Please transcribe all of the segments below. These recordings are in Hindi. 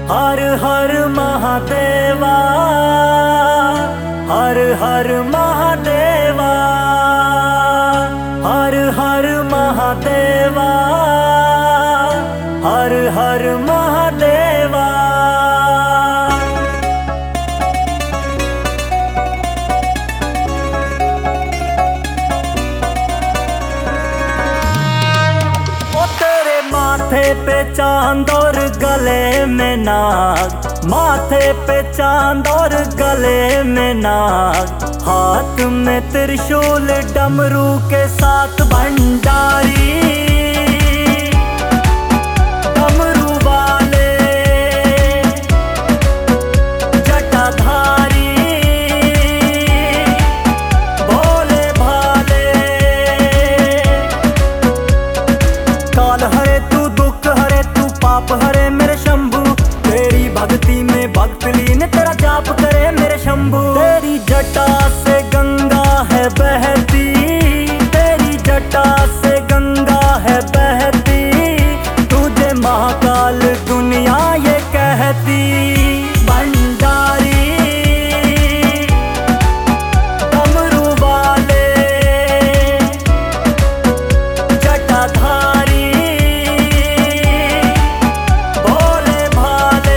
हर हर महादेवा, हर हर महादेवा, हर हर महादेवा, हर हर महादेवा। ओ तेरे माथे पे चांद और गले में नाग, माथे पे चांद और गले में नाग, हाथ में त्रिशूल डमरू के साथ भंडारी, डमरू वाले जटाधारी, भोले भाले। काल हरे तू, दुख हरे तू, पाप हरे मेरे शंभू, तेरी भक्ति में भक्त लीन तेरा जाप करे मेरे शंभू। तेरी जटा से गंगा है बहती, तेरी जटा से गंगा है बहती, तुझे महाकाल दुनिया ये कहती। भंडारी डमरू वाले जटाधारी, भोले भाले।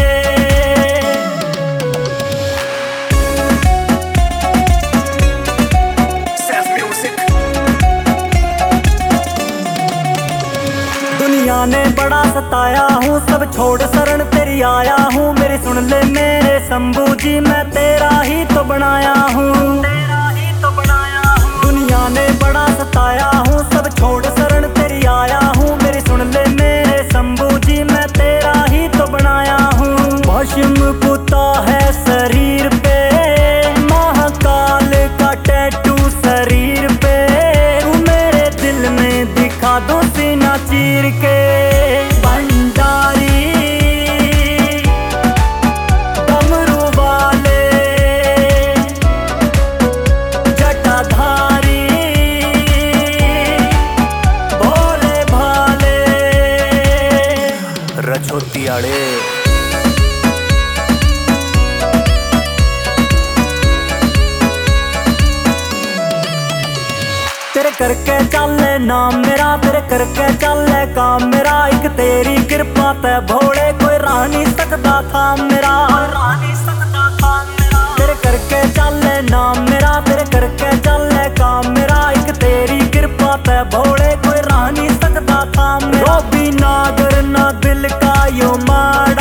दुनिया ने बड़ा सताया हूँ, सब छोड़ शरण तेरी आया हूँ, मेरी सुन ले मेरे शंभू जी, मैं तेरा ही तो बनाया हूँ, तेरा ही तो बनाया हूँ। दुनिया ने बड़ा सताया हूँ, सब छोड़ शरण तेरी आया हूँ, मेरी सुन ले मेरे शंभू जी, मैं तेरा ही तो बनाया हूँ। भस्म पुता है शरीर पे, महाकाल का टैटू शरीर पे, तू मेरे दिल में दिखा दो सीना चीर के। भंडारी डमरू वाले जटाधारी, भोले भाले। रछोतियाड़े तेरे करके चले नाम मेरा, तेरे करके चले काम मेरा, एक तेरी कृपा ते भोले कोई राह नहीं सकता था मेरा, राह नहीं सकता था मेरा। तेरे करके चले नाम मेरा, तेरे करके चले काम मेरा, एक तेरी कृपा ते भोले कोई राह नहीं सकता था मेरा। भी नागर ना दिल का यो माड़ा,